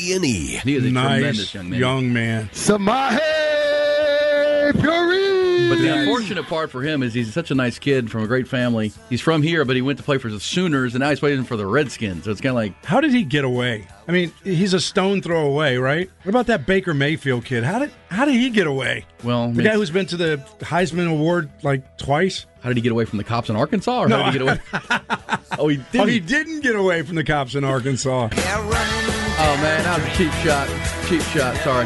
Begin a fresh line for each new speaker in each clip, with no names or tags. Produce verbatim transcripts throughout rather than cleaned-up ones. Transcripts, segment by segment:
B and E.
He is a
nice
tremendous young man.
Young man.
Samaje Puri.
But the unfortunate part for him is he's such a nice kid from a great family. He's from here, but he went to play for the Sooners, and now he's playing for the Redskins. So it's kind of like...
How did he get away? I mean, he's a stone throw away, right? What about that Baker Mayfield kid? How did how did he get away?
Well,
the guy who's been to the Heisman Award like twice?
How did he get away from the cops in Arkansas? Or
No,
how did he get away? oh, he didn't.
Oh, he didn't get away from the cops in Arkansas.
Oh, man, that was a cheap shot. Cheap shot, sorry.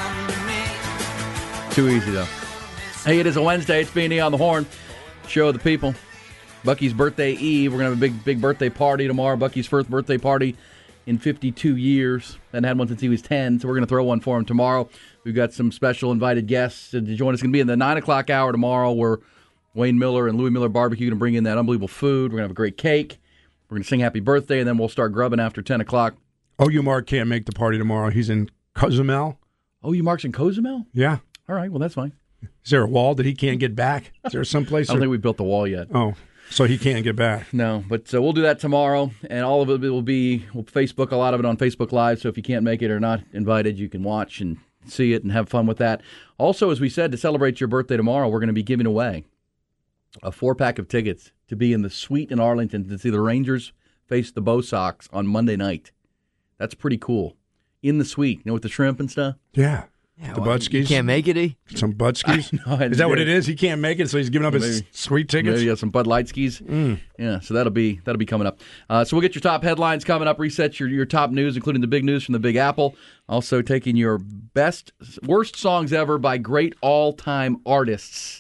Too easy, though. Hey, it is a Wednesday. It's B and E on the Horn. Show of the people. Bucky's birthday eve. We're going to have a big, big birthday party tomorrow. Bucky's first birthday party in fifty-two years. Hadn't had one since he was ten, so we're going to throw one for him tomorrow. We've got some special invited guests to join us. It's going to be in the nine o'clock hour tomorrow where Wayne Miller and Louis Miller Barbecue are going to bring in that unbelievable food. We're going to have a great cake. We're going to sing happy birthday, and then we'll start grubbing after ten o'clock.
Oh, you Mark can't make the party tomorrow. He's in Cozumel.
Oh, you Mark's in Cozumel?
Yeah.
All right, well, that's fine.
Is there a wall that he can't get back? Is there someplace?
I don't
or...
think we built the wall yet.
Oh, so he can't get back.
No, but uh, we'll do that tomorrow, and all of it will be, we'll Facebook a lot of it on Facebook Live, so if you can't make it or not invited, you can watch and see it and have fun with that. Also, as we said, to celebrate your birthday tomorrow, we're going to be giving away a four-pack of tickets to be in the suite in Arlington to see the Rangers face the Bo Sox on Monday night. That's pretty cool. In the suite, you know, with the shrimp and stuff?
Yeah.
Yeah,
the
well,
Butskis.
You can't make it, E?
Some Butskis.
No,
is that what it is? He can't make it, so he's giving up his
Maybe.
sweet tickets?
Maybe you got some Bud Light skis.
Mm.
Yeah, so that'll be that'll be coming up. Uh, so we'll get your top headlines coming up, reset your, your top news, including the big news from the Big Apple. Also taking your best, worst songs ever by great all-time artists.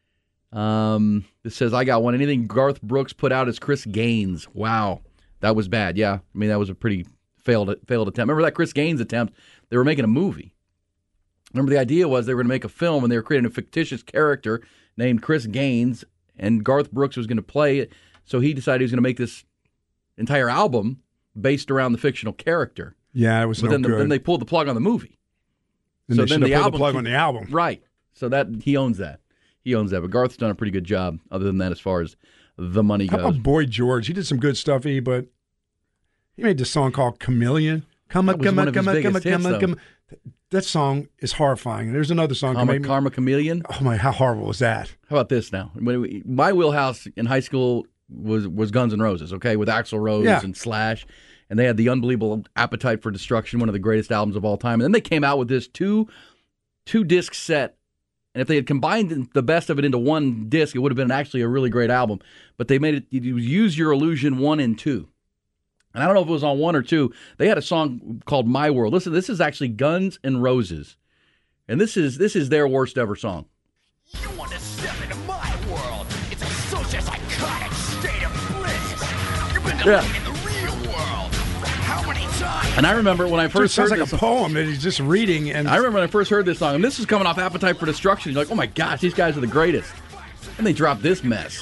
Um, this says, I got one. Anything Garth Brooks put out as Chris Gaines. Wow, that was bad. Yeah, I mean, that was a pretty failed failed attempt. Remember that Chris Gaines attempt? They were making a movie. Remember, the idea was they were going to make a film, and they were creating a fictitious character named Chris Gaines, and Garth Brooks was going to play it. So he decided he was going to make this entire album based around the fictional character.
Yeah, it was
but
no
then, the,
good.
then they pulled the plug on the movie.
Then
so
they
then
should
the
have pulled
album
the plug on the album.
Right. So that he owns that. He owns that. But Garth's done a pretty good job other than that as far as the money
How
goes.
about Boy George? He did some good stuff, E, but he made this song called Chameleon. Come on,
That was
come
one
on,
of his
come on, come on,
biggest
come on,
hits,
come on. That song is horrifying. There's another song.
Karma,
made me-
Karma Chameleon?
Oh, my, how horrible was that?
How about this now? When we- My wheelhouse in high school was, was Guns N' Roses, okay, with Axl Rose
Yeah.
and Slash. And they had the unbelievable Appetite for Destruction, one of the greatest albums of all time. And then they came out with this two two disc set. And if they had combined the best of it into one disc, it would have been actually a really great album. But they made it, it was Use Your Illusion one and two. And I don't know if it was on one or two. They had a song called My World. Listen, this is actually Guns N' Roses. And this is this is their worst ever song.
You want to step into my world? It's a social psychotic state of bliss. You've been
Yeah.
living in the real world. How many times?
And I remember when I
It
first
sounds
heard
like
this
a poem that he's just reading. And
I remember when I first heard this song, and this is coming off Appetite for Destruction. You're like, oh my gosh, these guys are the greatest. And they dropped this mess.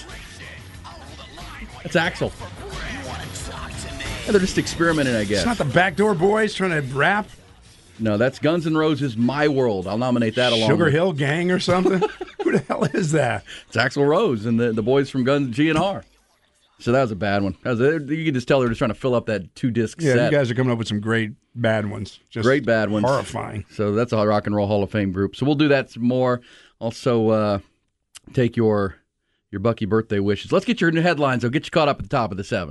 That's Axl. Yeah, they're just experimenting, I guess.
it's not the Backdoor Boys trying to rap
No, that's Guns N' Roses' My World. I'll nominate that along
Sugar
with
Hill Gang or something. Who the hell is that?
It's Axl Rose and the, the boys from Guns G N R. So that was a bad one. That was a, you could just tell they were just trying to fill up that two-disc
Yeah,
set.
you guys are coming up with some great bad ones. Just
Great bad ones.
Horrifying.
So that's a Rock and Roll Hall of Fame group. So we'll do that some more. Also, uh, take your your Bucky birthday wishes. Let's get your new headlines. I'll get you caught up at the top of the seven.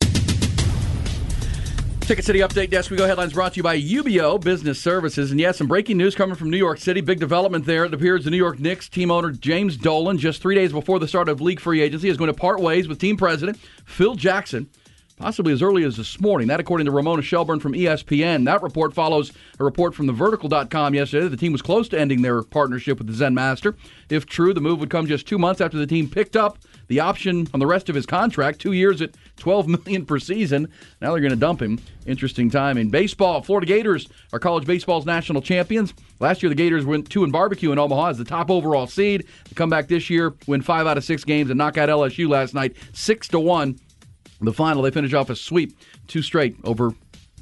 Ticket City Update Desk. We go headlines brought to you by U B O Business Services. And yes, some breaking news coming from New York City. Big development there. It appears the New York Knicks team owner James Dolan, just three days before the start of league free agency, is going to part ways with team president Phil Jackson, possibly as early as this morning. That according to Ramona Shelburne from E S P N. That report follows a report from the vertical dot com yesterday that the team was close to ending their partnership with the Zen Master. If true, the move would come just two months after the team picked up the option on the rest of his contract, two years at twelve million dollars per season. Now they're going to dump him. Interesting time in baseball. Florida Gators are college baseball's national champions. Last year, the Gators went two and barbecue in Omaha as the top overall seed. They come back this year, win five out of six games, and knock out L S U last night, six to one. The final, they finish off a sweep, two straight over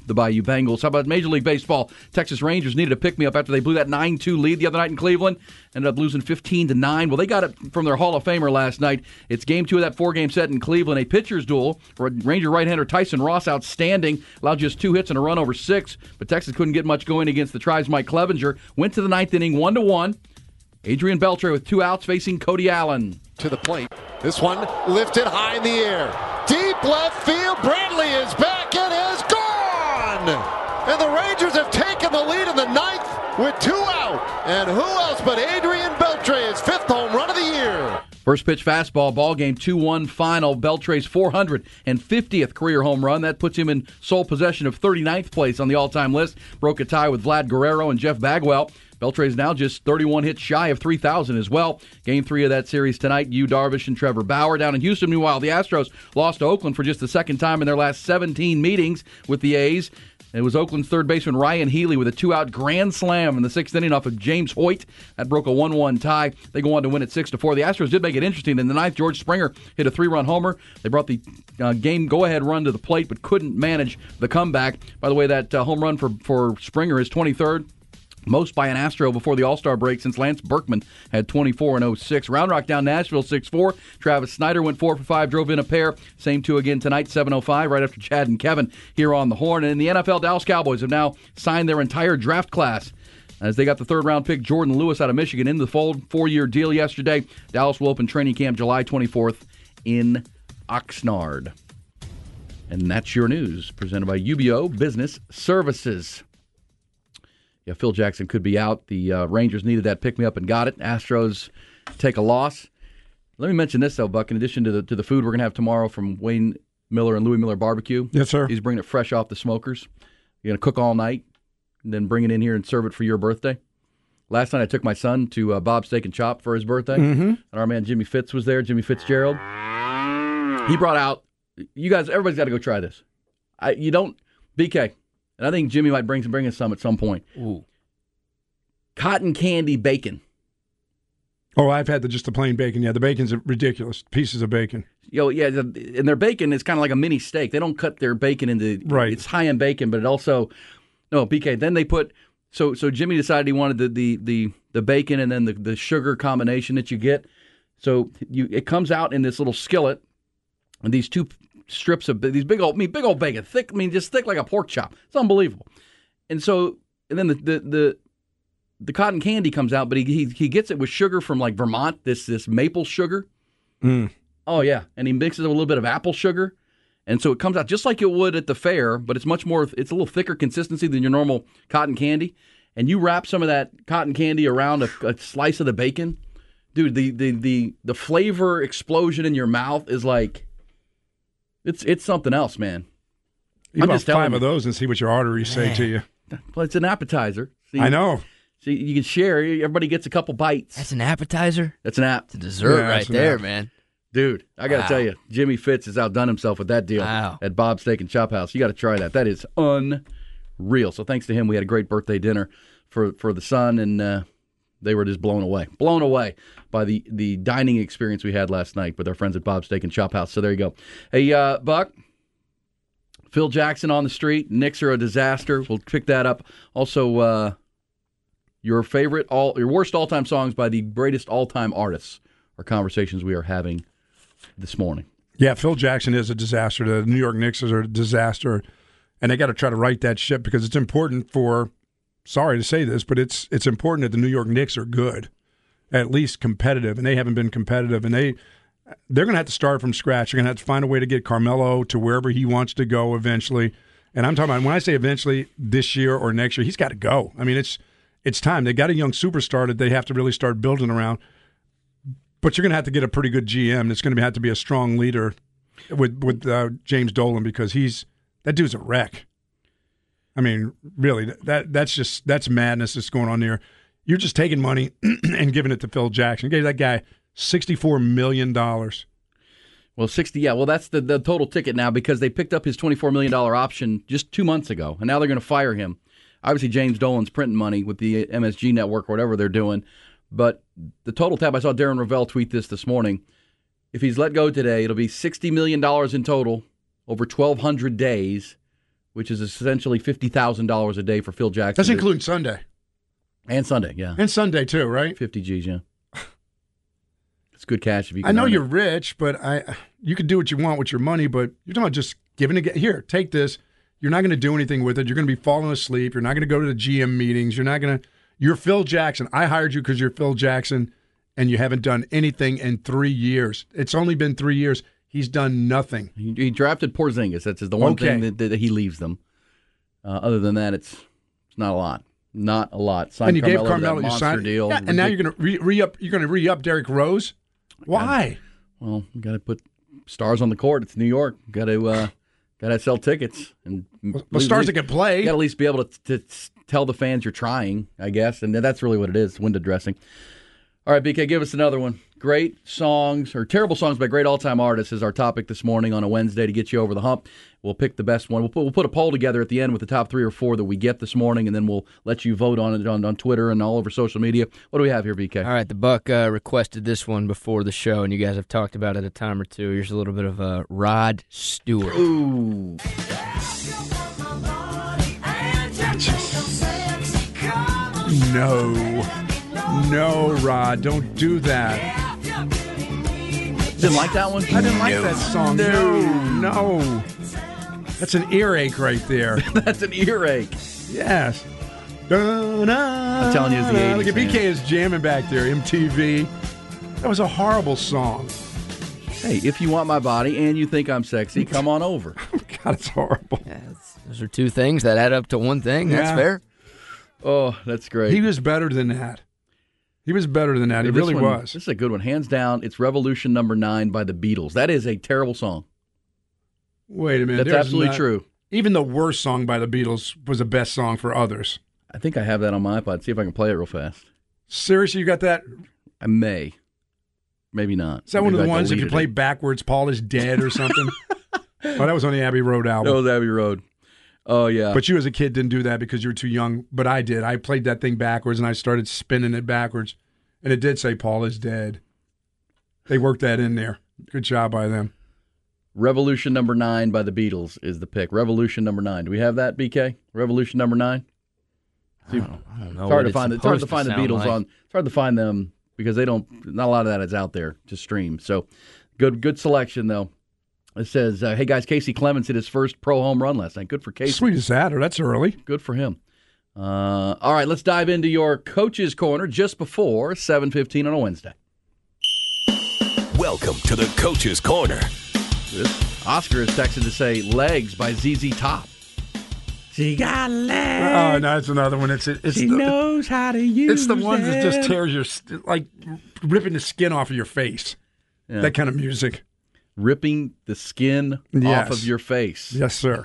the Bayou Bengals. How about Major League Baseball? Texas Rangers needed a pick-me-up after they blew that nine two lead the other night in Cleveland. Ended up losing fifteen to nine. Well, they got it from their Hall of Famer last night. It's game two of that four-game set in Cleveland. A pitcher's duel for Ranger right-hander Tyson Ross, outstanding. Allowed just two hits and a run over six, but Texas couldn't get much going against the Tribe's Mike Clevenger. Went to the ninth inning, one to one. Adrian Beltre with two outs facing Cody Allen.
To the plate. This one lifted high in the air. Deep left field. Bradley is back and is gone. And the Rangers have taken the lead in the ninth with two out. And who else but Adrian Beltre, his fifth home run of the year.
First pitch fastball, ball game two one final. Beltre's four hundred fiftieth career home run. That puts him in sole possession of thirty-ninth place on the all-time list. Broke a tie with Vlad Guerrero and Jeff Bagwell. Beltre is now just thirty-one hits shy of three thousand as well. Game three of that series tonight, Yu Darvish and Trevor Bauer. Down in Houston, meanwhile, the Astros lost to Oakland for just the second time in their last seventeen meetings with the A's. It was Oakland's third baseman Ryan Healy with a two-out grand slam in the sixth inning off of James Hoyt. That broke a one one tie. They go on to win at six to four. The Astros did make it interesting. In the ninth, George Springer hit a three-run homer. They brought the uh, game go-ahead run to the plate but couldn't manage the comeback. By the way, that uh, home run for, for Springer is twenty-third. Most by an Astro before the All-Star break since Lance Berkman had twenty-four in oh six. Round Rock down Nashville six four. Travis Snyder went four for five, drove in a pair. Same two again tonight, seven oh five, right after Chad and Kevin here on the Horn. And in the N F L, Dallas Cowboys have now signed their entire draft class as they got the third-round pick Jordan Lewis out of Michigan into the fold. Four-year deal yesterday. Dallas will open training camp July twenty-fourth in Oxnard. And that's your news, presented by U B O Business Services. Yeah, Phil Jackson could be out. The uh, Rangers needed that pick-me-up and got it. Astros take a loss. Let me mention this, though, Buck. In addition to the to the food we're going to have tomorrow from Wayne Miller and Louis Miller Barbecue.
Yes, sir.
He's bringing it fresh off the smokers. You're going to cook all night and then bring it in here and serve it for your birthday. Last night I took my son to uh, Bob's Steak and Chop for his birthday.
Mm-hmm.
And our man Jimmy Fitz was there, Jimmy Fitzgerald. He brought out, you guys, everybody's got to go try this. I, you don't, B K. And I think Jimmy might bring, bring us some at some point.
Ooh.
Cotton candy bacon.
Oh, I've had the, just the plain bacon. Yeah, the bacon's ridiculous. Pieces of bacon.
Yo, yeah, the, and their bacon is kind of like a mini steak. They don't cut their bacon into,
right.
It's high-end bacon, but it also, no, B K, then they put, so so Jimmy decided he wanted the the the, the bacon and then the, the sugar combination that you get. So you it comes out in this little skillet, and these two strips of these big old, I mean, big old bacon, thick. I mean, just thick like a pork chop. It's unbelievable. And so, and then the the the, the cotton candy comes out, but he, he he gets it with sugar from like Vermont. This this maple sugar.
Mm.
Oh yeah, and he mixes it with a little bit of apple sugar, and so it comes out just like it would at the fair, but it's much more. It's a little thicker consistency than your normal cotton candy. And you wrap some of that cotton candy around a, a slice of the bacon, dude. The the the the flavor explosion in your mouth is like. It's it's something else, man.
Eat
I'm
about
just telling
five
you.
of those and see what your arteries say to you.
Well, it's an appetizer. See,
I know.
So you can share. Everybody gets a couple bites.
That's an appetizer?
That's an app.
It's a dessert
Yeah,
right
it's an
there,
app.
man.
Dude, I got to
Wow.
tell you, Jimmy Fitz has outdone himself with that deal
Wow.
at Bob's Steak and Chop House. You got to try that. That is unreal. So thanks to him, we had a great birthday dinner for, for the son, and uh, they were just blown away. Blown away by the, the dining experience we had last night with our friends at Bob's Steak and Chop House. So there you go. Hey, uh, Buck. Phil Jackson on the street. Knicks are a disaster. We'll pick that up. Also, uh, your favorite, all your worst all-time songs by the greatest all-time artists are conversations we are having this morning.
Yeah, Phil Jackson is a disaster. The New York Knicks are a disaster, and they got to try to right that ship because it's important for. Sorry to say this, but it's it's important that the New York Knicks are good, at least competitive, and they haven't been competitive, and they. They're going to have to start from scratch. They're going to have to find a way to get Carmelo to wherever he wants to go eventually. And I'm talking about, when I say eventually, this year or next year, he's got to go. I mean, it's it's time. They got a young superstar that they have to really start building around. But you're going to have to get a pretty good G M. It's going to have to be a strong leader with with uh, James Dolan because he's that dude's a wreck. I mean, really, that that's just that's madness that's going on there. You're just taking money and giving it to Phil Jackson. Gave that guy sixty-four million dollars.
Well, sixty, yeah. Well, that's the, the total ticket now because they picked up his twenty-four million dollars option just two months ago, and now they're going to fire him. Obviously, James Dolan's printing money with the M S G network or whatever they're doing, but the total tab, I saw Darren Ravel tweet this this morning. If he's let go today, it'll be sixty million dollars in total over twelve hundred days, which is essentially fifty thousand dollars a day for Phil Jackson.
That's including Sunday.
And Sunday, yeah.
And Sunday, too, right?
fifty G's, yeah. It's good cash if you can.
I know
earn
you're
it.
rich, but I you can do what you want with your money, but you're talking about just giving it. Here, take this. You're not going to do anything with it. You're going to be falling asleep. You're not going to go to the G M meetings. You're not going to. You're Phil Jackson. I hired you because you're Phil Jackson, and you haven't done anything in three years. It's only been three years. He's done nothing.
He, he drafted Porzingis. That's the one
Okay.
thing that, that he leaves them. Uh, other than that, it's it's not a lot. Not a lot. Signed
and you gave
Carmelo to that
Carmelo your
monster
sign
deal.
Yeah, and now you're going to re, re up. You're going to re up Derrick Rose. Why?
Well, you got to put stars on the court. It's New York. Got to uh, got to sell tickets and
Well, stars that can play.
You got to at least be able to, to tell the fans you're trying, I guess, and that's really what it is. Window dressing. All right, B K, give us another one. Great songs or terrible songs by great all-time artists is our topic this morning on a Wednesday to get you over the hump. We'll pick the best one. We'll put, we'll put a poll together at the end with the top three or four that we get this morning, and then we'll let you vote on it on, on Twitter and all over social media. What do we have here, B K?
All right, the Buck uh, requested this one before the show, and you guys have talked about it a time or two. Here's a little bit of uh, Rod Stewart.
Ooh.
No, no, Rod, don't do that.
Didn't like that one?
I didn't like that song. No, no. That's an earache right there.
That's an earache.
Yes. I'm
I'm telling you, it's the eighties,
Look at B K
man.
is jamming back there. M T V. That was a horrible song.
Hey, if you want my body and you think I'm sexy, come on over.
God, it's horrible.
Yeah, that's- those are two things that add up to one thing. That's
Yeah.
fair.
Oh, that's great.
He was better than that. He was better than that. He
This
really
one-
was.
This is a good one. Hands down, it's Revolution Number Nine by the Beatles. That is a terrible song.
Wait a minute.
That's
there's
absolutely
not-
true.
Even the worst song by the Beatles was the best song for others.
I think I have that on my iPod. See if I can play it real fast.
Seriously, you got that?
I may. Maybe not.
Is that one of the
Maybe I
ones if you
deleted
play
it.
backwards, Paul is dead or something? Oh, that was on the Abbey Road
That
album.
was Abbey Road. Oh, yeah.
But you as a kid didn't do that because you were too young. But I did. I played that thing backwards and I started spinning it backwards. And it did say Paul is dead. They worked that in there. Good job by them.
Revolution Number Nine by the Beatles is the pick. Revolution Number Nine. Do we have that, B K? Revolution Number Nine? See,
I don't, I don't know.
it's hard
what
to
it's
find. It's hard to
supposed
find the
sound
Beatles
like.
on. It's hard to find them because they don't. Not a lot of that is out there to stream. So, good, good selection though. It says, uh, "Hey guys, Casey Clemens hit his first pro home run last night. Good for Casey.
Sweet as that, or that's early.
Good for him." Uh, all right, let's dive into your coach's corner just before seven fifteen on a Wednesday.
Welcome to the Coach's Corner.
Oscar is texted to say "Legs" by Z Z Top. She got legs.
Oh, no, it's another one. It's it's
She
the,
knows how to use
it's the ones that just
them.
tears your st- like ripping the skin off of your face.
Yeah.
That kind of music.
Ripping the skin
Yes.
off of your face.
Yes, sir.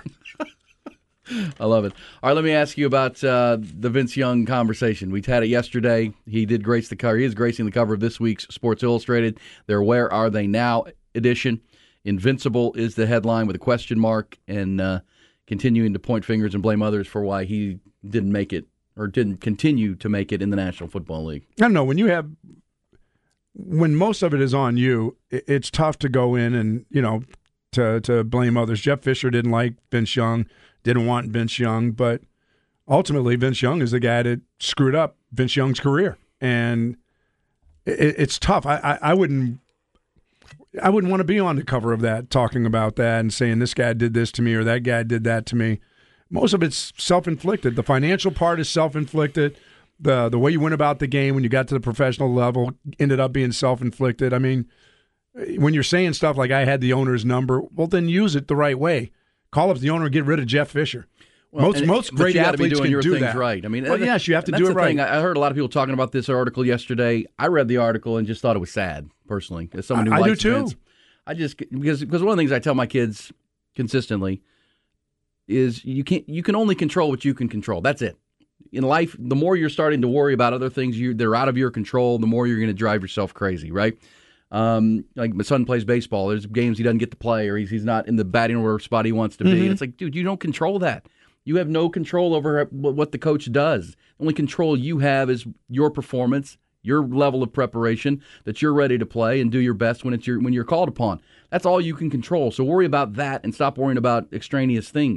I love it. All right, let me ask you about uh, the Vince Young conversation. We had it yesterday. He did grace the cover. He is gracing the cover of this week's Sports Illustrated. Their Where Are They Now edition. Invincible is the headline with a question mark and uh, continuing to point fingers and blame others for why he didn't make it or didn't continue to make it in the National Football League.
I don't know. When you have, when most of it is on you, it- it's tough to go in and, you know, to, to blame others. Jeff Fisher didn't like Vince Young, didn't want Vince Young, but ultimately Vince Young is the guy that screwed up Vince Young's career. And it, it's tough. I, I, I wouldn't. I wouldn't want to be on the cover of that, talking about that and saying this guy did this to me or that guy did that to me. Most of it's self-inflicted. The financial part is self-inflicted. The the way you went about the game when you got to the professional level ended up being self-inflicted. I mean, when you're saying stuff like I had the owner's number, well, then use it the right way. Call up the owner and get rid of Jeff Fisher. most
and-
most
but
great
you gotta be
athletes
doing
can
your
do
things
that.
right. I mean,
well,
and
yes, you have to
that's
do it
the
right.
thing. I I heard a lot of people talking about this article yesterday. I read the article and just thought it was sad, personally, as someone who
I- I do
likes
too.
Vince. I just because because one of the things I tell my kids consistently is you can't you can only control what you can control. That's it. In life, the more you're starting to worry about other things you they're out of your control, the more you're going to drive yourself crazy, right? Um, like my son plays baseball. There's games he doesn't get to play, or he's he's not in the batting order spot he wants to be.
Mm-hmm.
And it's like, dude, you don't control that. You have no control over what what the coach does. The only control you have is your performance, your level of preparation, that you're ready to play and do your best when it's your when you're called upon. That's all you can control. So worry about that and stop worrying about extraneous things.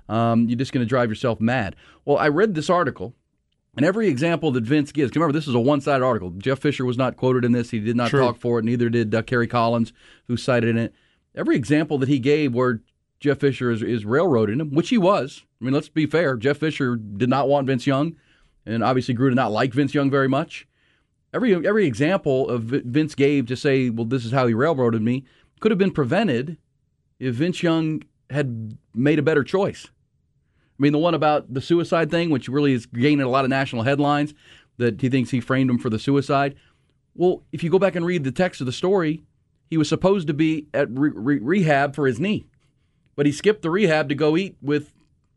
Um, you're just going to drive yourself mad. Well, I read this article, and every example that Vince gives, remember, this is a one-sided article. Jeff Fisher was not quoted in this. He did not
True.
talk for it. Neither did uh, Kerry Collins, who cited in it. Every example that he gave where Jeff Fisher is, is railroading him, which he was. I mean, let's be fair. Jeff Fisher did not want Vince Young, and obviously grew to not like Vince Young very much. Every every example of Vince gave to say, well, this is how he railroaded me, could have been prevented if Vince Young had made a better choice. I mean, the one about the suicide thing, which really is gaining a lot of national headlines, that he thinks he framed him for the suicide. Well, if you go back and read the text of the story, he was supposed to be at re- re- rehab for his knee, but he skipped the rehab to go eat with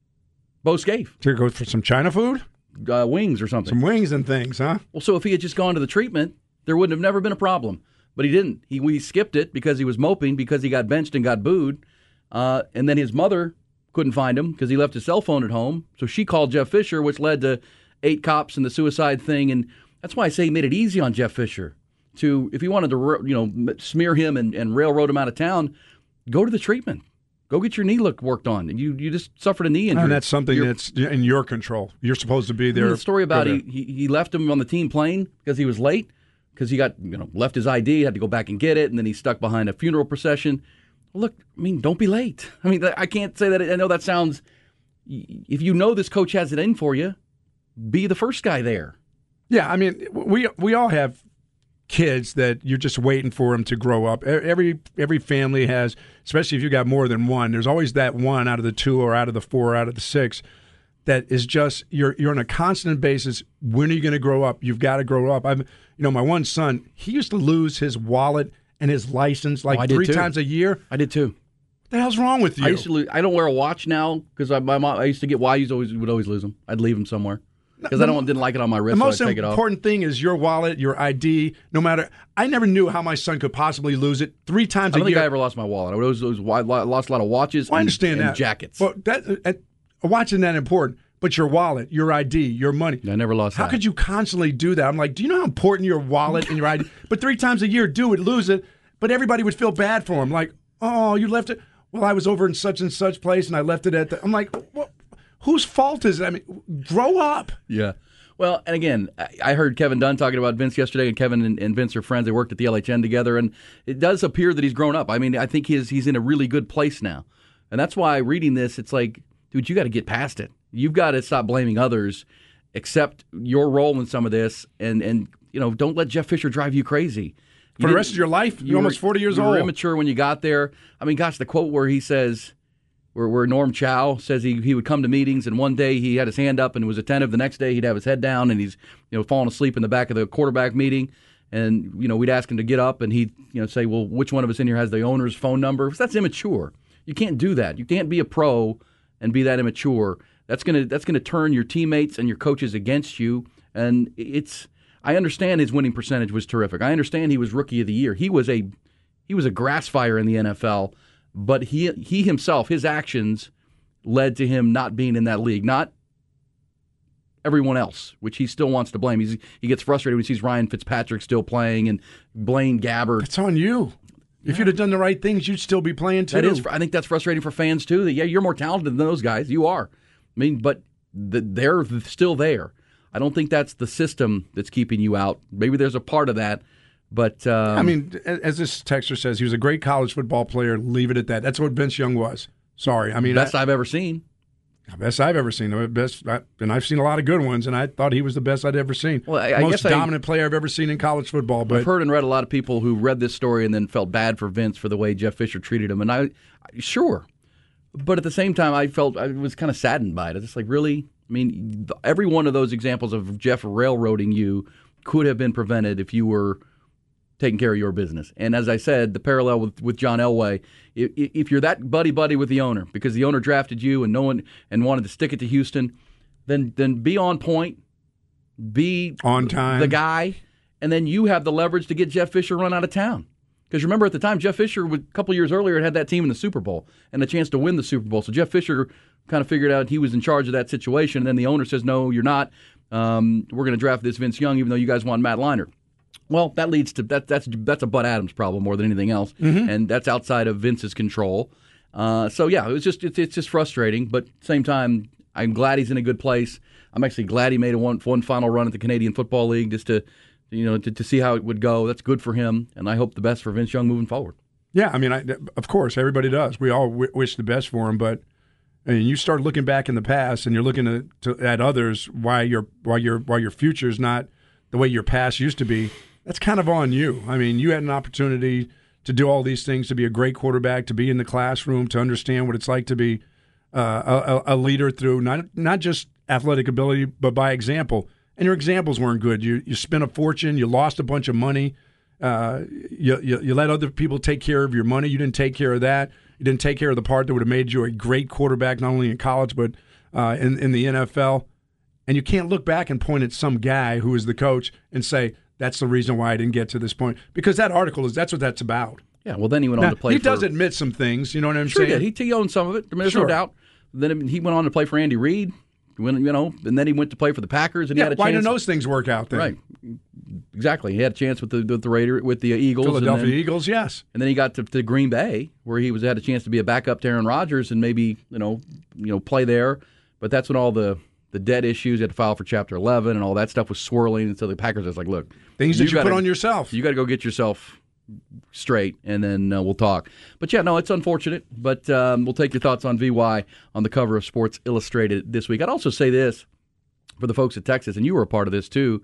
Bo Scaife.
To go for some China food?
Uh, wings or something.
Some wings and things, huh?
Well, so if he had just gone to the treatment, there wouldn't have never been a problem. But he didn't. He we skipped it because he was moping because he got benched and got booed. Uh, and then his mother couldn't find him because he left his cell phone at home. So she called Jeff Fisher, which led to eight cops and the suicide thing. And that's why I say he made it easy on Jeff Fisher. To if he wanted to, you know, smear him and, and railroad him out of town, go to the treatment. Go get your knee look worked on. You you just suffered a knee injury.
And that's something
You're,
that's in your control. You're supposed to be there.
The story about
Go
he,
there.
he he left him on the team plane because he was late because he got you know left his I D, had to go back and get it, and then he's stuck behind a funeral procession. Look, I mean, don't be late. I mean, I can't say that. I know that sounds. If you know this coach has it in for you, be the first guy there.
Yeah, I mean, we we all have kids that you're just waiting for them to grow up. Every every family has, especially if you got more than one, there's always that one out of the two or out of the four or out of the six that is just you're you're on a constant basis. When are you going to grow up? You've got to grow up. I've you know my one son, he used to lose his wallet and his license like
Oh, I did
three
too.
times a year.
I did too.
What the hell's wrong with you?
I used to lose. I don't wear a watch now because my mom. I used to get. Well, I used to always would always lose them. I'd leave them somewhere because I don't didn't like it on my wrist.
The most
so I'd take it off.
important thing is your wallet, your I D. No matter, I never knew how my son could possibly lose it three times
I
a
don't think
year.
I ever lost my wallet. I always, always I lost a lot of watches.
Well, I
and,
understand
and
that.
jackets.
Well, that uh, a watch isn't that important, but your wallet, your I D, your money.
I never lost
How
that.
could you constantly do that? I'm like, do you know how important your wallet and your I D? But three times a year, do it, lose it. But everybody would feel bad for him. Like, oh, you left it. Well, I was over in such and such place, and I left it at the. I'm like, well, whose fault is it? I mean, grow up.
Yeah. Well, and again, I- I heard Kevin Dunn talking about Vince yesterday, and Kevin and, and Vince are friends. They worked at the L H N together, and it does appear that he's grown up. I mean, I think he's he's in a really good place now, and that's why reading this, it's like, dude, you got to get past it. You've got to stop blaming others, accept your role in some of this, and and you know, don't let Jeff Fisher drive you crazy.
For the rest of your life, you're
were-
almost forty years
you
old.
were immature when you got there. I mean, gosh, the quote where he says, where, where Norm Chow says he, he would come to meetings, and one day he had his hand up and was attentive. The next day he'd have his head down, and he's you know falling asleep in the back of the quarterback meeting. And you know we'd ask him to get up, and he'd you know say, "Well, which one of us in here has the owner's phone number?" That's immature. You can't do that. You can't be a pro and be that immature. That's gonna that's gonna turn your teammates and your coaches against you. And it's. I understand his winning percentage was terrific. I understand he was Rookie of the Year. He was a he was a grass fire in the N F L, but he he himself, his actions led to him not being in that league. Not everyone else, which he still wants to blame. He's, he gets frustrated when he sees Ryan Fitzpatrick still playing and Blaine Gabbert.
It's on you. If you'd have done the right things, you'd still be playing too.
That is, I think that's frustrating for fans too. That yeah, you're more talented than those guys. You are. I mean, but the, they're still there. I don't think that's the system that's keeping you out. Maybe there's a part of that, but um,
I mean, as this texter says, he was a great college football player. Leave it at that. That's what Vince Young was. Sorry, I mean,
best
I,
I've ever seen.
best I've ever seen. The best, I, and I've seen a lot of good ones, and I thought he was the best I'd ever seen.
Well, I- I
most
guess I-
dominant player I've ever seen in college football. But
I've heard and read a lot of people who read this story and then felt bad for Vince for the way Jeff Fisher treated him, and I, I sure, but at the same time, I felt I was kind of saddened by it. It's just like, really. I mean, every one of those examples of Jeff railroading you could have been prevented if you were taking care of your business. And as I said, the parallel with, with John Elway, if, if you're that buddy-buddy with the owner because the owner drafted you and no one and wanted to stick it to Houston, then then be on point, be
on time,
the guy, and then you have the leverage to get Jeff Fisher run out of town. Because remember, at the time, Jeff Fisher, a couple years earlier, had that team in the Super Bowl and a chance to win the Super Bowl. So Jeff Fisher kind of figured out he was in charge of that situation. And then the owner says, no, you're not. Um, we're going to draft this Vince Young, even though you guys want Matt Leinart. Well, that leads to that. That's that's a Bud Adams problem more than anything else,
Mm-hmm.
and that's outside of Vince's control. Uh, so yeah, it was just it's, it's just frustrating, but at the same time, I'm glad he's in a good place. I'm actually glad he made a one one final run at the Canadian Football League just to you know to, to see how it would go. That's good for him, and I hope the best for Vince Young moving forward.
Yeah, I mean, I, of course, everybody does. We all w- wish the best for him, but I mean, you start looking back in the past, and you're looking at, to, at others why your why your why your future's not the way your past used to be. That's kind of on you. I mean, you had an opportunity to do all these things, to be a great quarterback, to be in the classroom, to understand what it's like to be uh, a, a leader through not not just athletic ability, but by example. And your examples weren't good. You you spent a fortune. You lost a bunch of money. Uh, you, you you let other people take care of your money. You didn't take care of that. You didn't take care of the part that would have made you a great quarterback, not only in college but uh, in in the N F L. And you can't look back and point at some guy who is the coach and say, that's the reason why I didn't get to this point. Because that article is that's what that's about.
Yeah, well, then he went
now,
on to play
he
for...
He does admit some things, you know what I'm
sure
saying?
He did. He, he owned some of it. I mean, there's
sure.
no doubt. Then he went on to play for Andy Reid, when, you know, and then he went to play for the Packers. And
yeah,
he had a
why
chance.
didn't those things work out then?
Right. Exactly. He had a chance with the with the Raider, with the Eagles.
Philadelphia
and then,
Eagles, yes.
And then he got to, to Green Bay, where he was had a chance to be a backup to Aaron Rodgers and maybe, you know, you know, play there. But that's when all the, the debt issues, you had to file for Chapter eleven, and all that stuff was swirling. And so the Packers was like, look.
Things that you, you
gotta,
put on yourself.
You got to go get yourself straight, and then uh, we'll talk. But, yeah, no, it's unfortunate. But um, we'll take your thoughts on V Y on the cover of Sports Illustrated this week. I'd also say this for the folks at Texas, and you were a part of this too,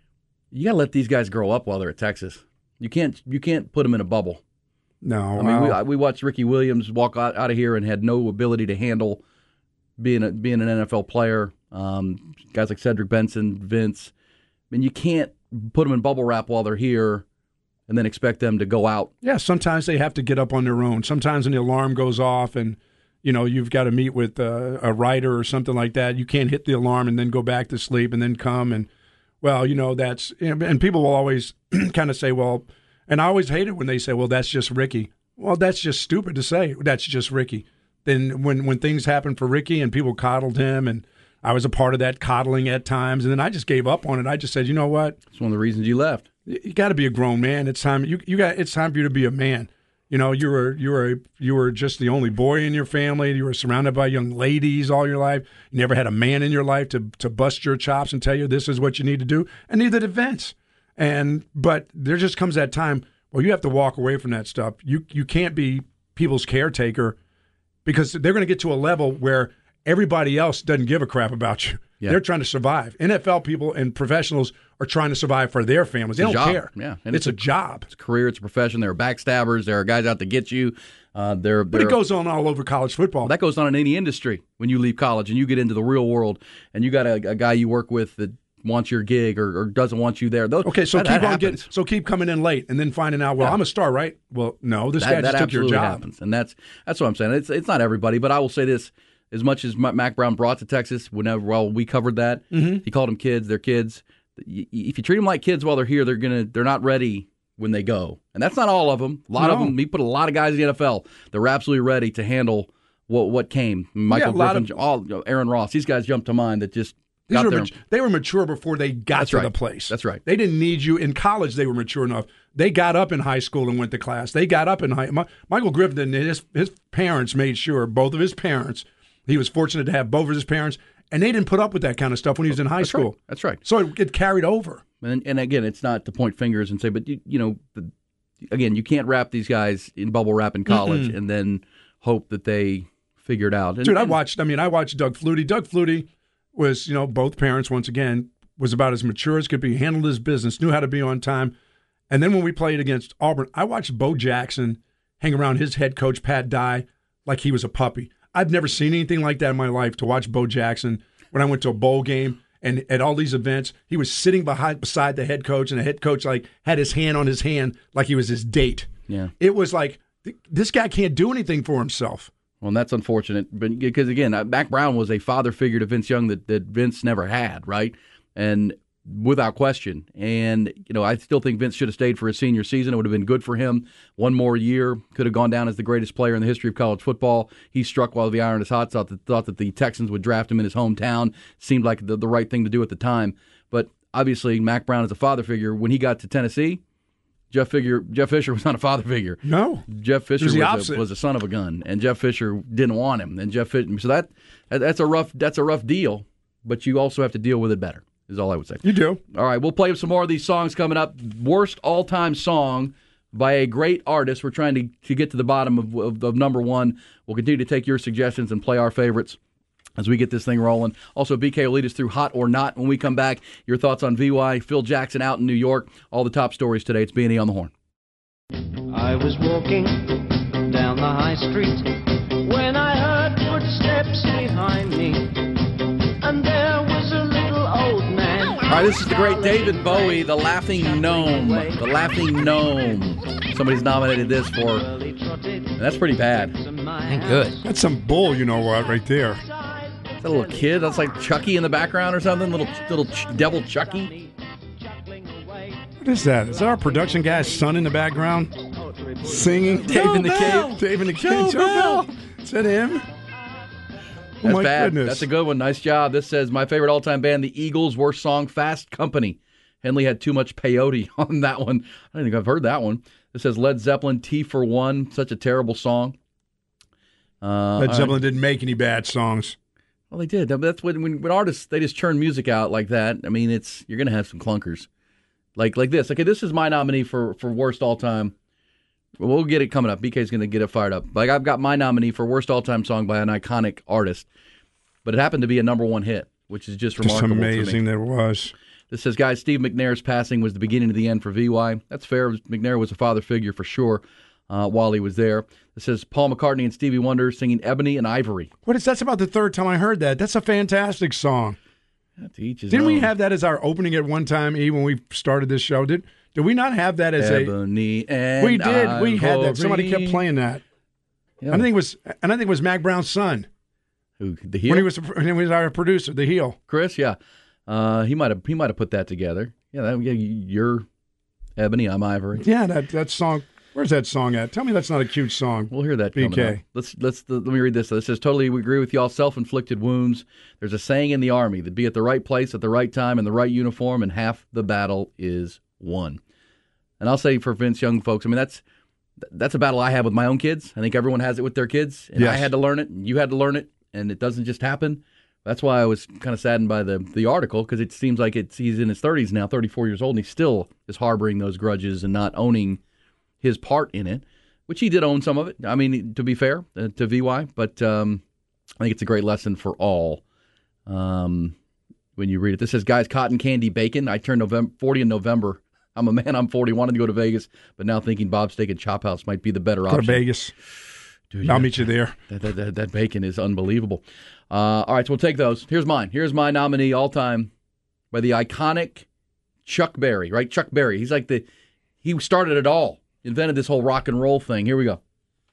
you got to let these guys grow up while they're at Texas. You can't you can't put them in a bubble.
No.
I mean,
well,
we, we watched Ricky Williams walk out, out of here and had no ability to handle being a, being an N F L player. Um, guys like Cedric Benson, Vince. I mean, you can't put them in bubble wrap while they're here and then expect them to go out.
Yeah, sometimes they have to get up on their own. Sometimes when the alarm goes off and, you know, you've got to meet with uh, a writer or something like that, you can't hit the alarm and then go back to sleep and then come and, well, you know, that's – and people will always kind of say, well – and I always hate it when they say, well, that's just Ricky. Well, that's just stupid to say. That's just Ricky. Then when, when things happened for Ricky and people coddled him, and I was a part of that coddling at times, and then I just gave up on it. I just said, you know what?
It's one of the reasons you left.
You got to be a grown man. It's time you you got it's time for you to be a man. You know, you were you were you were just the only boy in your family. You were surrounded by young ladies all your life. You never had a man in your life to to bust your chops and tell you this is what you need to do. And neither did Vince. And but there just comes that time where you have to walk away from that stuff. You you can't be people's caretaker because they're going to get to a level where everybody else doesn't give a crap about you. Yeah. They're trying to survive. N F L people and professionals are trying to survive for their families. They
it's
don't
job.
care.
Yeah, and
it's, it's a, a job.
It's a career. It's a profession. There are backstabbers. There are guys out to get you. Uh, they're,
but
they're,
it goes on all over college football.
Well, that goes on in any industry when you leave college and you get into the real world and you got a, a guy you work with that wants your gig or, or doesn't want you there. Those,
okay, so
that,
keep
that
on
happens.
getting, so keep coming in late and then finding out. Well, yeah. I'm a star, right? Well, no, this
that,
guy just
that
took your job.
Happens. And that's that's what I'm saying. It's it's not everybody, but I will say this: as much as Mack Brown brought to Texas, whenever well we covered that,
mm-hmm.
he called them kids. They're kids. If you treat them like kids while they're here, they're gonna they're not ready when they go. And that's not all of them. A lot
no.
of them. He put a lot of guys in the N F L. They're absolutely ready to handle what what came. Michael
yeah,
Griffin,
of,
all Aaron Ross. These guys jumped to mind that just.
These
were
mat- they were mature before they got
That's
to
right.
the place.
That's right.
They didn't need you in college. They were mature enough. They got up in high school and went to class. They got up in high. My, Michael Griffin, his his parents made sure both of his parents. He was fortunate to have both of his parents, and they didn't put up with that kind of stuff when he was in high
That's
school.
Right. That's right.
So it, it carried over.
And and again, it's not to point fingers and say, but you, you know, the, again, you can't wrap these guys in bubble wrap in college mm-hmm. and then hope that they figure it out. And,
Dude, I
and,
watched. I mean, I watched Doug Flutie. Doug Flutie was, you know, both parents, once again, was about as mature as could be, handled his business, knew how to be on time. And then when we played against Auburn, I watched Bo Jackson hang around his head coach, Pat Dye, like he was a puppy. I've never seen anything like that in my life, to watch Bo Jackson when I went to a bowl game and at all these events. He was sitting behind beside the head coach, and the head coach like had his hand on his hand like he was his date.
Yeah.
It was like, this guy can't do anything for himself.
Well, and that's unfortunate, but because again, Mack Brown was a father figure to Vince Young that, that Vince never had, right? And without question. And you know, I still think Vince should have stayed for his senior season. It would have been good for him. One more year, could have gone down as the greatest player in the history of college football. He struck while the iron is hot. Thought that, thought that the Texans would draft him in his hometown. Seemed like the, the right thing to do at the time. But obviously, Mack Brown is a father figure. When he got to Tennessee, Jeff Fisher, Jeff Fisher was not a father figure.
No.
Jeff Fisher
was,
was,
the
a,
opposite.
was a son of a gun, and Jeff Fisher didn't want him. And Jeff Fisher, so that that's a rough that's a rough deal. But you also have to deal with it better. Is all I would say.
You do.
All right, we'll play some more of these songs coming up. Worst all-time song by a great artist. We're trying to, to get to the bottom of, of, of number one. We'll continue to take your suggestions and play our favorites as we get this thing rolling. Also, B K will lead us through Hot or Not. When we come back, your thoughts on V Y, Phil Jackson out in New York, all the top stories today. It's B and E on the Horn.
I was walking down the high street when I heard footsteps behind me, and there was a little old man.
All right, this is the great David Bowie, The Laughing Gnome. The Laughing Gnome. Somebody's nominated this for, and that's pretty bad.
Ain't good.
That's some bull, you know what, right there.
That little kid, that's like Chucky in the background or something, little little ch- devil Chucky.
What is that? Is that our production guy's son in the background? Singing?
Dave in the Cave.
Dave in the
Joe
Cave. Joe
Bell.
Bell. Is that him?
That's
oh my
bad.
goodness.
That's a good one. Nice job. This says, my favorite all-time band, the Eagles, worst song, Fast Company. Henley had too much peyote on that one. I don't think I've heard that one. This says Led Zeppelin, T for One, such a terrible song. Uh,
Led
all
Zeppelin
right.
didn't make any bad songs.
Well, they did. That's when, when when artists, they just churn music out like that. I mean, it's you're going to have some clunkers. Like like this. Okay, this is my nominee for, for worst all-time. We'll get it coming up. B K's going to get it fired up. Like I've got my nominee for worst all-time song by an iconic artist, but it happened to be a number one hit, which is just
Just
remarkable.
amazing
to me.
that it was.
This says, guys, Steve McNair's passing was the beginning of the end for V Y. That's fair. McNair was a father figure for sure uh, while he was there. This says Paul McCartney and Stevie Wonder singing Ebony and Ivory.
What is that's about the third time I heard that. That's a fantastic song.
To each his
Didn't we
own.
have that as our opening at one time, E, when we started this show? Did did we not have that as
Ebony
a
and
We did. We had that.
Ivory.
Somebody kept playing that.
Yeah.
I think it was and I think it was Mac Brown's son.
Who, the heel?
When he was when he was our producer, the heel.
Chris, yeah. Uh, he might have he might have put that together. Yeah, that, yeah, you're Ebony, I'm Ivory.
Yeah, that that song. Where's that song at? Tell me that's not a cute song.
We'll hear that
B
coming
K.
up. Let's let's let me read this. It says, totally we agree with y'all. Self-inflicted wounds. There's a saying in the Army that be at the right place at the right time in the right uniform, and half the battle is won. And I'll say for Vince Young folks, I mean that's that's a battle I have with my own kids. I think everyone has it with their kids, and I
Yes.
had to learn it, and you had to learn it, and it doesn't just happen. That's why I was kind of saddened by the the article, because it seems like it's he's in his thirties now, thirty-four years old, and he still is harboring those grudges and not owning his part in it, which he did own some of it. I mean, to be fair uh, to V Y, but um, I think it's a great lesson for all um, when you read it. This says, guys, cotton candy bacon. I turned November, forty in November. I'm a man, I'm forty, wanted to go to Vegas, but now thinking Bob's Steak and Chop House might be the better
Go to
option.
Vegas.
Dude,
I'll
yeah.
meet you there.
That, that, that, that bacon is unbelievable. Uh, all right, so we'll take those. Here's mine. Here's my nominee all time by the iconic Chuck Berry, right? Chuck Berry. He's like the, he started it all, invented this whole rock and roll thing. Here we go.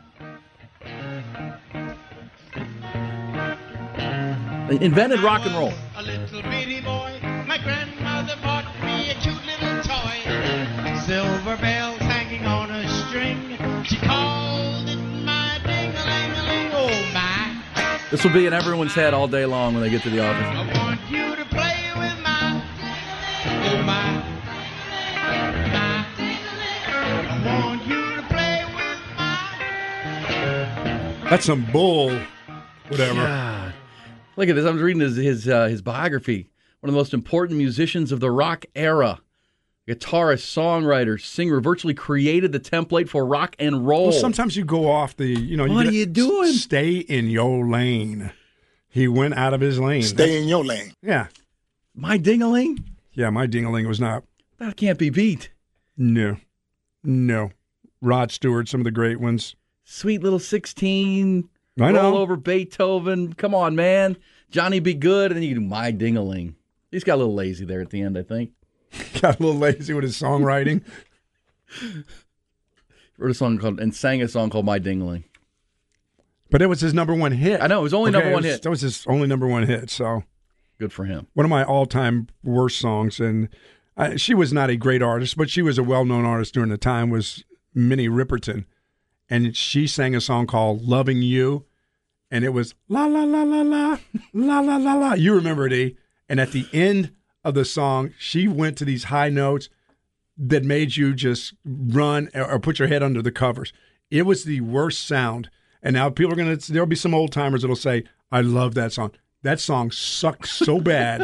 Invented rock and roll.
A little bitty boy, my grandmother bought me a cute little toy. Silver bells hanging on a string. She called it my ding-a-ling-a-ling, oh my.
This will be in everyone's head all day long when they get to the office.
I want you to play with my, oh my, my. I want you to play with my.
That's some bull. Whatever.
God. Look at this. I'm reading his his, uh, his biography. One of the most important musicians of the rock era. Guitarist, songwriter, singer, virtually created the template for rock and roll.
Well, sometimes you go off the, you know.
What
you
are
gotta
you doing?
Stay in your lane. He went out of his lane.
Stay in your lane.
Yeah.
My ding-a-ling?
Yeah, my ding-a-ling was not.
That can't be beat.
No. No. Rod Stewart, some of the great ones.
Sweet Little sixteen.
I know.
Roll over Beethoven. Come on, man. Johnny Be Good. And then you can do My Ding-a-ling. He's got a little lazy there at the end, I think.
Got a little lazy with his songwriting.
Wrote a song called, and sang a song called My Ding-a-ling.
But it was his number one hit.
I know, it was only
Okay,
number
it
one
was-
hit.
That was his only number one hit, so.
Good for him.
One of my all-time worst songs, and I, she was not a great artist, but she was a well-known artist during the time, was Minnie Riperton. And she sang a song called Loving You, and it was la, la, la, la, la, la, la, la, la. You remember it, E. And at the end of the song, she went to these high notes. that made you just run or or put your head under the covers. It was the worst sound. And now people are going to, there'll be some old timers that'll say, I love that song. That song sucks so bad.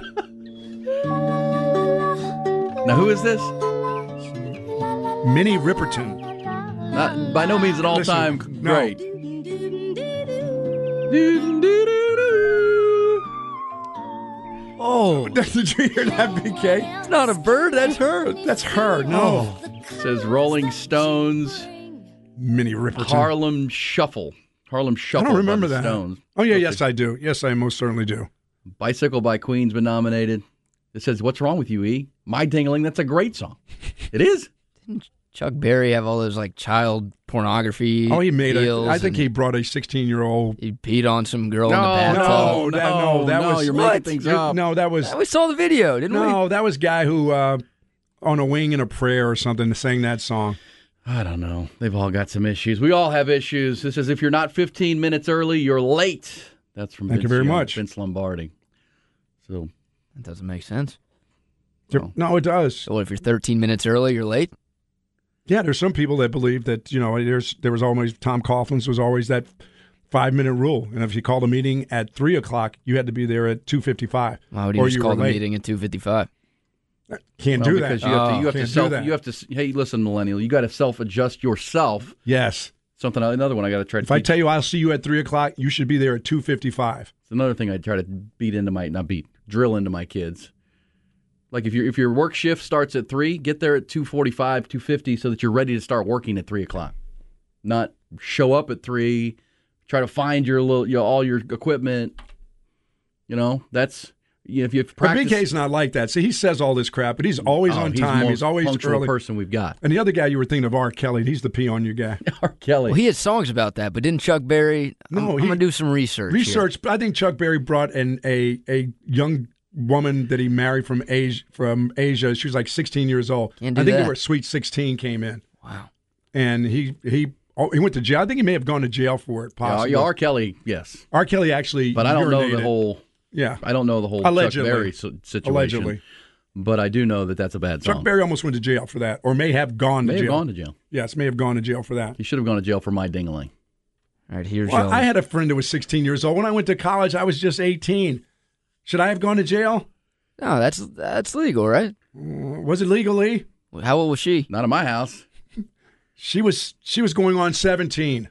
Now, who is this?
Minnie Riperton.
Not, by no means an all-time
Listen, no.
great.
Oh,
Did you hear that, B K?
it's not a bird. That's her.
That's her. No.
Says Rolling Stones,
Minnie Riperton.
Harlem Shuffle. Harlem
I
Shuffle.
don't remember
by the
that.
Stones.
Oh, yeah,
Okay.
yes, I do. Yes, I most certainly do.
Bicycle by Queen's been nominated. It says, "What's wrong with you, E? My Dingling." That's a great song. It is.
Chuck Berry have all those like child pornography.
Oh, he made it.
deals
I think
and
he brought a sixteen-year-old.
he peed on some girl in
No,
the bathtub.
No, that, no, that
no,
was
you're making
what?
things
You-
up.
No, that was
We saw the video, didn't we?
no, that was guy who uh, on a wing and a prayer or something sang that song.
I don't know. They've all got some issues. We all have issues. This says, if you're not fifteen minutes early, you're late. That's from
Thank you
Vince
very
Young,
much.
Vince Lombardi. So,
That doesn't make sense.
Oh.
No, it does.
So what if you're thirteen minutes early, you're late?
Yeah, there's some people that believe that you know there's there was always Tom Coughlin's was always that five minute rule, and if you called a meeting at three o'clock, you had to be there at two fifty five.
Why would you
Or
just
you
call
were
the
late.
meeting at two fifty-five?
Can't
well,
do that.
because you have to,
Oh.
you have to
Can't do
self,
that.
you have to, hey, listen, millennial, you got to self adjust yourself.
Yes.
Something, another one I got to try to
If I
teach.
tell you I'll see you at three o'clock, you should be there at two fifty five.
It's another thing I try to beat into my, not beat, drill into my kids. Like if your if your work shift starts at three, get there at two forty five, two fifty, so that you're ready to start working at three o'clock. Not show up at three, try to find your little, you know, all your equipment. You know, that's you know, if you
But
practice.
B K's not like that. See, he says all this crap, but he's always
Oh,
on
he's
time.
the
He's,
most
always
punctual
early.
person we've got.
And the other guy you were thinking of, R. Kelly, he's the pee on you guy.
R. Kelly.
Well, he had songs about that, but didn't Chuck Berry? I'm,
No,
I'm
he-
gonna do some research. here.
Research. I think Chuck Berry brought in a a young woman that he married from Asia. From Asia, she was like sixteen years old.
Can't do
I think
that.
they were Sweet sixteen came in,
Wow.
and he he oh, he went to jail. I think he may have gone to jail for it.
Yeah,
Possibly.
yeah, R. Kelly, yes,
R. Kelly actually,
but I don't know the
urinated.
whole.
Yeah,
I don't know the whole
Allegedly.
Chuck Berry si- situation.
allegedly.
But I do know that that's a bad song.
Chuck Berry almost went to jail for that, or may have gone
may
to
have
jail.
gone to jail.
Yes, may have gone to jail for that.
He should have gone to jail for My Dingling.
All right, here's
Well,
your.
I had a friend who was sixteen years old. When I went to college, I was just eighteen. Should I have gone to jail?
No, that's that's legal, right?
Was it legally?
How old was she?
Not in my house.
She was she was going on seventeen.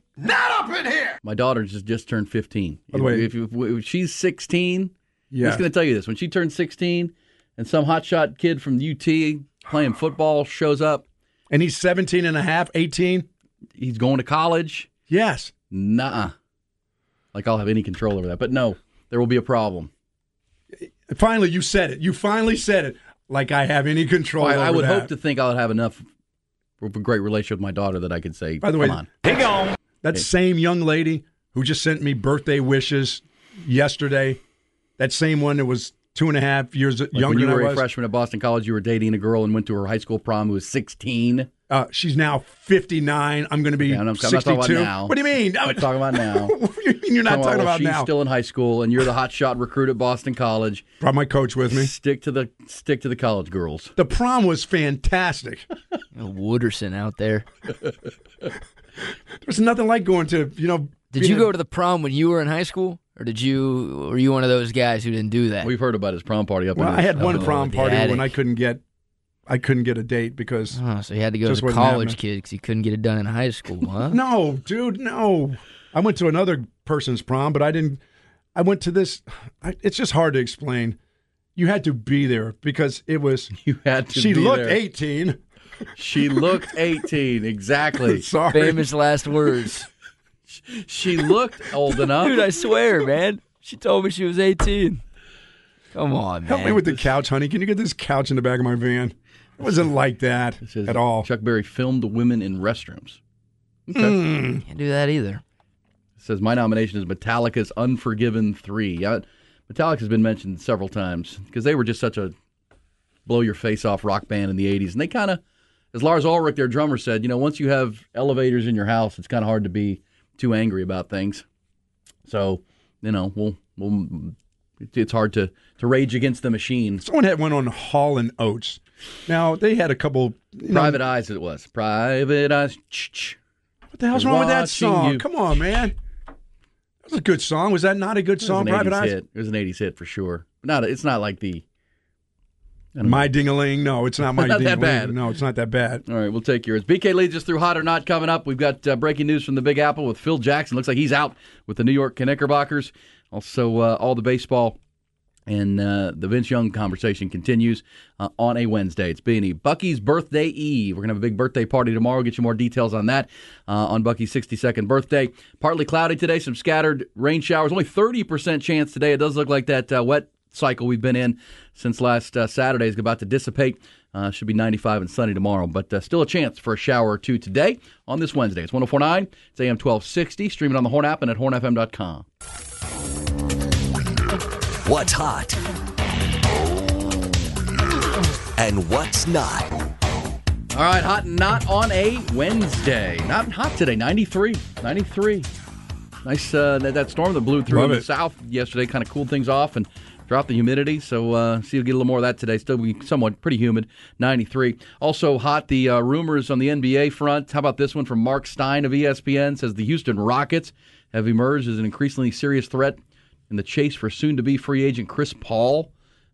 My daughter just just turned fifteen.
By the way-
if, if, if she's sixteen, I'm
Yeah.
just going to tell you this: when she turns sixteen, and some hotshot kid from U T playing football shows up,
And he's seventeen and a half, eighteen?
he's going to college.
Yes.
Nuh-uh. Like I'll have any control over that. But no, there will be a problem.
Finally, you said it. You finally said it. Like I have any control
I,
over
I would
that.
hope to think I'll have enough of a great relationship with my daughter that I could say,
By the way,
come on.
that same young lady who just sent me birthday wishes yesterday, that same one that was two and a half years
Like
younger
when you
than
were
I
a
was,
freshman at Boston College, you were dating a girl and went to her high school prom who was sixteen.
uh, she's now fifty-nine. I'm going to be
Yeah, I'm not- I'm not talking about
sixty-two.
now.
What do you mean?
I'm talking about now.
What do you mean you're not talking
well,
about
she's
now?
still in high school, and you're the hotshot recruit at Boston College.
Brought my coach with me.
Stick to the stick to the college girls.
The prom was fantastic.
You know, Wooderson out there.
There's nothing like going to, you know.
Did
being
you
a-
go to the prom when you were in high school, or did you? Were you one of those guys who didn't do that?
We've heard about his prom party up
Well,
in
I had
his-
one
up in-
prom
the
party when
attic.
I couldn't get, I couldn't get a date because
Oh, so you had to go
Just
to the
wasn't
college
happening.
kid because you couldn't get it done in high school, huh?
no, dude, no. I went to another person's prom, but I didn't. I went to this. I, it's just hard to explain. You had to be there because it was.
You had to
She
be
looked
there.
eighteen.
She looked eighteen, exactly.
Sorry.
Famous last words.
She looked old enough.
Dude, I swear, man. She told me she was eighteen. Come on, man.
Help me with the couch, honey. Can you get this couch in the back of my van? It wasn't like that
It says
at all.
Chuck Berry filmed the women in restrooms. Okay.
Mm.
Can't do that either.
It says my nomination is Metallica's Unforgiven three. Yeah, Metallica's been mentioned several times because they were just such a blow your face off rock band in the eighties, and they kind of, as Lars Ulrich, their drummer, said, you know, once you have elevators in your house, it's kind of hard to be too angry about things. So, you know, we'll we'll it's hard to to rage against the machine.
Someone had one on Hall and Oates. Now, they had a couple. You know,
Private Eyes it was. Private Eyes. Ch-ch.
what the hell's wrong with that
Watching
song?
you.
Come on, man. That was a good song. Was that not a good
It was
song,
an
Private
eighties
Eyes?
hit. It was an eighties hit for sure. But not, it's not like the...
My Ding-a-ling. No, it's not My
Not that
Ding-a-ling.
bad.
No, it's not that bad.
All right, we'll take yours. B K leads us through Hot or Not coming up. We've got uh, breaking news from the Big Apple with Phil Jackson. Looks like he's out with the New York Knickerbockers. Also, uh, all the baseball and uh, the Vince Young conversation continues uh, on a Wednesday. It's Beanie. Bucky's birthday eve. We're going to have a big birthday party tomorrow. Get you more details on that uh, on Bucky's sixty-second birthday. Partly cloudy today, some scattered rain showers. Only thirty percent chance today. It does look like that uh, wet cycle we've been in since last uh, Saturday is about to dissipate. Uh, should be ninety-five and sunny tomorrow, but uh, still a chance for a shower or two today on this Wednesday. It's one oh four point nine. It's A M twelve sixty. Streaming on the Horn app and at horn f m dot com.
What's hot and what's not?
All right, hot and not on a Wednesday. Not hot today, ninety-three. ninety-three. Nice, uh, that, that storm that blew through
Love
in the
it.
south yesterday kind of cooled things off and dropped the humidity. So, uh, see, you'll get a little more of that today. Still be somewhat pretty humid, ninety-three. Also hot, the uh, rumors on the N B A front. How about this one from Mark Stein of E S P N? Says the Houston Rockets have emerged as an increasingly serious threat in the chase for soon-to-be free agent Chris Paul.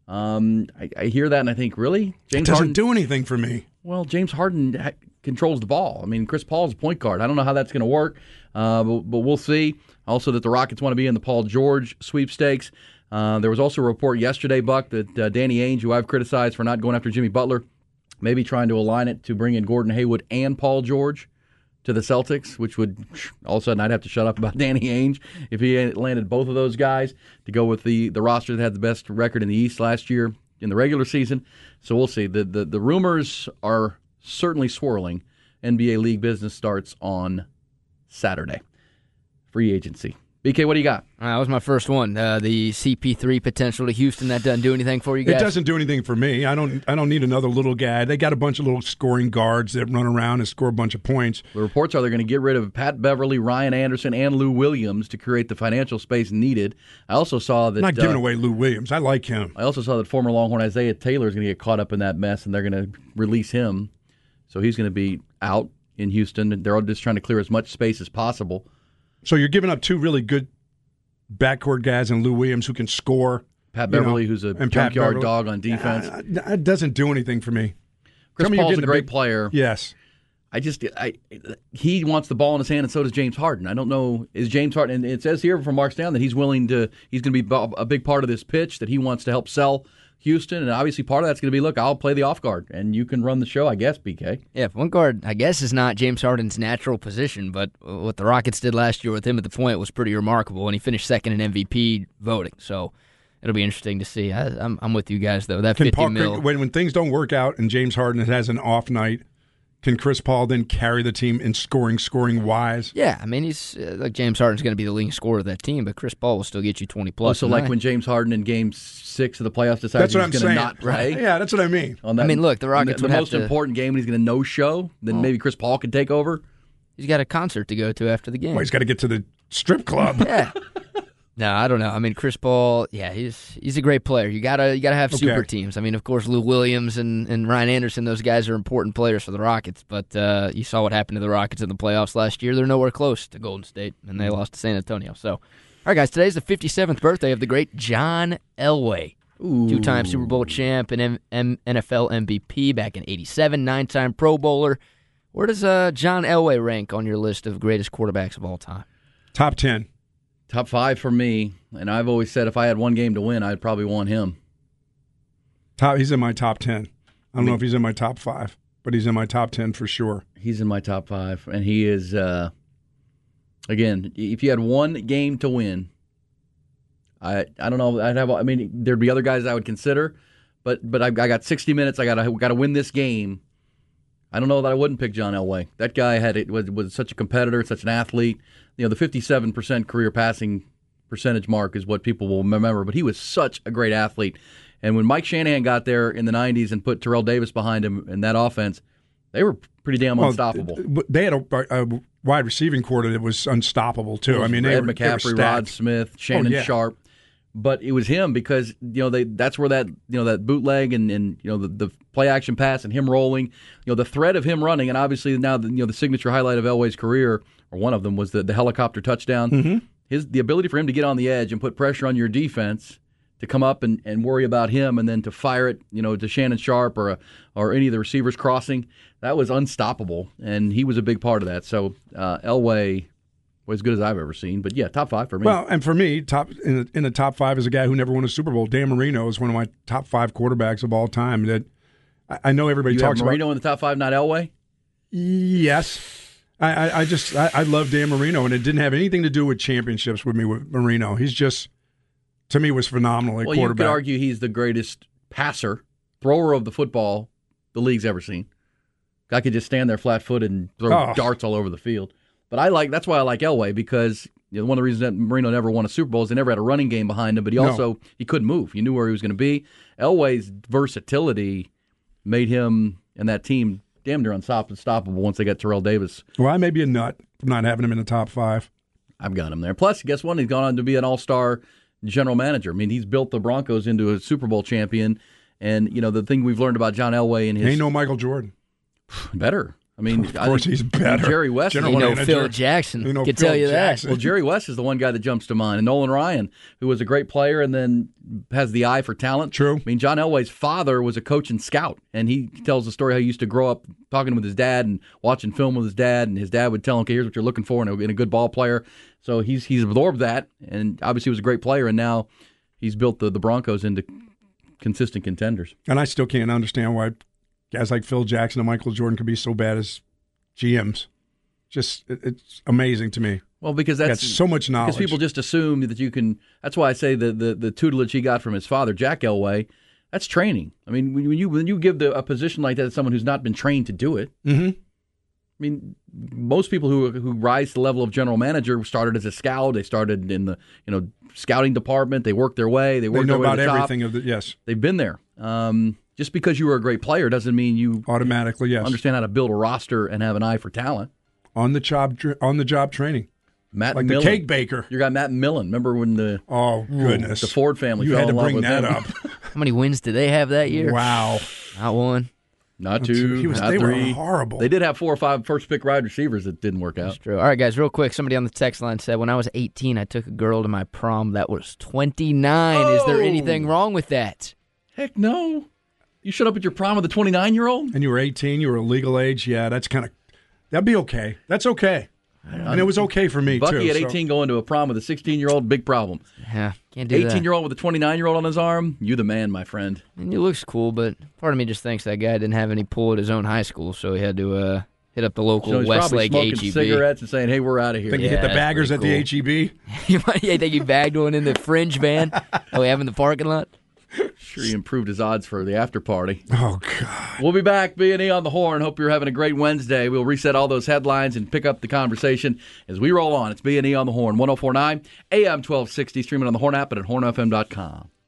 Um, I, I hear that and I think, really?
It
James
doesn't
Harden?
do anything for me.
Well, James Harden ha- controls the ball. I mean, Chris Paul's a point guard. I don't know how that's going to work, uh, but, but we'll see. Also, that the Rockets want to be in the Paul George sweepstakes. Uh, there was also a report yesterday, Buck, that uh, Danny Ainge, who I've criticized for not going after Jimmy Butler, maybe trying to align it to bring in Gordon Hayward and Paul George to the Celtics, which would all of a sudden I'd have to shut up about Danny Ainge if he had landed both of those guys to go with the, the roster that had the best record in the East last year in the regular season. So we'll see. The, the, the rumors are certainly swirling. N B A league business starts on Saturday. Free agency. B K, what do you got?
Uh, that was my first one. Uh, the C P three potential to Houston. That doesn't do anything for you guys?
It doesn't do anything for me. I don't. I don't need another little guy. They got a bunch of little scoring guards that run around and score a bunch of points.
The reports are they're going to get rid of Pat Beverly, Ryan Anderson, and Lou Williams to create the financial space needed. I also saw that
I'm not giving
uh,
away Lou Williams. I like him.
I also saw that former Longhorn Isaiah Taylor is going to get caught up in that mess, and they're going to release him. So he's going to be out in Houston, and they're all just trying to clear as much space as possible.
So you're giving up two really good backcourt guys and Lou Williams who can score.
Pat
you know,
Beverly, who's a
and Pat
junkyard
Beverly.
dog on defense.
Uh, It doesn't do anything for me.
Chris
Tell me you're
Paul's a
getting
great
big-
player.
Yes.
I just, I, he wants the ball in his hand, and so does James Harden. I don't know, is James Harden, and it says here from Mark Stan that he's willing to, he's going to be a big part of this pitch, that he wants to help sell Houston, and obviously part of that's going to be, look, I'll play the off guard, and you can run the show, I guess, B K.
Yeah, point guard, I guess, is not James Harden's natural position, but what the Rockets did last year with him at the point was pretty remarkable, and he finished second in M V P voting, so it'll be interesting to see. I, I'm, I'm with you guys, though. That
Can
fifty
Paul,
mil.
when, when things don't work out and James Harden has an off night, can Chris Paul then carry the team in scoring, scoring wise?
Yeah, I mean, he's uh, like James Harden's going to be the leading scorer of that team, but Chris Paul will still get you twenty plus.
Also,
a
like
night.
when James Harden in Game Six of the playoffs decided
That's
he
what
was
I'm
going to
saying.
not play.
Yeah, that's what I mean.
On that,
I mean, look, the
on
Rockets
the,
would
the
have
most
to-
important game, and he's going to no show. Then maybe Chris Paul could take over.
He's got a concert to go to after the game.
Well, he's got to get to the strip club.
Yeah. No, I don't know. I mean, Chris Paul, yeah, he's he's a great player. You gotta you gotta have
Okay.
super teams. I mean, of course, Lou Williams and, and Ryan Anderson, those guys are important players for the Rockets. But uh, you saw what happened to the Rockets in the playoffs last year. They're nowhere close to Golden State, and they lost to San Antonio. So, all right, guys, today's the fifty-seventh birthday of the great John Elway, two-time Super Bowl champ and M- M- N F L M V P back in eighty-seven, nine-time Pro Bowler. Where does uh, John Elway rank on your list of greatest quarterbacks of all time?
Top ten.
Top five for me, and I've always said if I had one game to win, I'd probably want him.
Top. He's in my top ten. I don't know if he's in my top five, but he's in my top ten for sure.
He's in my top five, and he is, uh, again, if you had one game to win, I I don't know, I'd have, I mean, there'd be other guys I would consider, but but I, I got sixty minutes, I got to got to win this game. I don't know that I wouldn't pick John Elway. That guy had it was, was such a competitor, such an athlete. You know, the fifty-seven percent career passing percentage mark is what people will remember, but he was such a great athlete. And when Mike Shanahan got there in the nineties and put Terrell Davis behind him in that offense, they were pretty damn
Well,
unstoppable.
They had a, a wide receiving quarter that was unstoppable too. I mean, they
Ed
were, they were
McCaffrey,
stacked.
Rod Smith, Shannon
yeah.
Sharp. but it was him because you know they that's where that you know that bootleg and, and you know the, the play action pass and him rolling, you know the threat of him running, and obviously now the, you know the signature highlight of Elway's career, or one of them, was the, the helicopter touchdown.
Mm-hmm.
His the ability for him to get on the edge and put pressure on your defense to come up and, and worry about him, and then to fire it, you know, to Shannon Sharp or a, or any of the receivers crossing, that was unstoppable, and he was a big part of that. So uh, Elway was as good as I've ever seen. But yeah, top five for me.
Well, and for me, top in the, in the top five is a guy who never won a Super Bowl. Dan Marino is one of my top five quarterbacks of all time. That I, I know everybody
you
talks
have Marino
about.
in the top five, not Elway?
Yes. I, I, I just I, I love Dan Marino, and it didn't have anything to do with championships with me with Marino. He's just, to me, was phenomenal at
well,
quarterback.
You could argue he's the greatest passer, thrower of the football the league's ever seen. Guy could just stand there flat-footed and throw
Oh.
darts all over the field. But I like that's why I like Elway, because you know, one of the reasons that Marino never won a Super Bowl is they never had a running game behind him, but he
No.
also he couldn't move. You knew where he was going to be. Elway's versatility made him and that team damn near unstop- unstoppable once they got Terrell Davis.
Well, I may be a nut for not having him in the top five.
I've got him there. Plus, guess what? He's gone on to be an all-star general manager. I mean, he's built the Broncos into a Super Bowl champion. And, you know, the thing we've learned about John Elway and his...
Ain't no Michael Jordan.
Better. I mean,
Of course
I think
he's better.
Jerry West.
General
You know,
manager.
Phil Jackson
You know,
could
Phil
tell you
Jackson.
Well, Jerry West is the one guy that jumps to mind. And Nolan Ryan, who was a great player and then has the eye for talent.
True.
I mean, John Elway's father was a coach and scout, and he tells the story how he used to grow up talking with his dad and watching film with his dad, and his dad would tell him, okay, here's what you're looking for in a, in a good ball player. So he's he's absorbed that, and obviously he was a great player, and now he's built the, the Broncos into consistent contenders.
And I still can't understand why guys like Phil Jackson and Michael Jordan could be so bad as G Ms. Just, it, it's amazing to me.
Well, because
Got
that's
so much knowledge.
because people just assume that you can. That's why I say the, the, the tutelage he got from his father, Jack Elway, that's training. I mean, when you when you give the, a position like that to someone who's not been trained to do it,
Mm-hmm.
I mean, most people who who rise to the level of general manager started as a scout. They started in the you know scouting department. They worked their way. They
They
worked
know
their way
about
to the top.
everything of the yes.
They've been there. Um, just because you were a great player doesn't mean you
Automatically, yes.
understand how to build a roster and have an eye for talent.
On the job, tr- on the job training,
Matt
like
Millen,
the cake baker.
You got Matt Millen. Remember when the
Oh goodness,
the Ford family
You
fell
had to
in love
bring
with
that
him.
up.
How many wins did they have that year?
Wow,
Not one.
Not two,
He was-
not
they were
three.
horrible.
They did have four or five first pick wide receivers that didn't work out.
That's true. All right, guys, real quick. Somebody on the text line said, when I was eighteen, I took a girl to my prom that was twenty-nine. Is there
Oh.
anything wrong with that?
Heck no. You showed up at your prom with a twenty-nine-year-old?
and you were eighteen. You were a legal age. Yeah, that's kind of that'd be okay. That's okay. And it was okay for me
Bucky
too.
at
so-
eighteen going to a prom with a sixteen-year-old, big problem.
Yeah, can't do that.
eighteen-year-old with a twenty-nine-year-old on his arm, you the man, my friend.
And he looks cool, but part of me just thinks that guy didn't have any pull at his own high school, so he had to uh, hit up the local
You know, he's probably
Westlake
smoking
H E B.
cigarettes and saying, hey, we're out of here.
Think you
Yeah,
hit the
that's
baggers at
pretty
the
cool.
H E B?
You might yeah, think he bagged one in the fringe van that we have in the parking lot?
Sure he improved his odds for the after party.
Oh God.
We'll be back, B and E on the Horn. Hope you're having a great Wednesday. We'll reset all those headlines and pick up the conversation as we roll on. It's B and E on the Horn, one oh four point nine, A M twelve sixty, streaming on the Horn app and at horn f m dot com.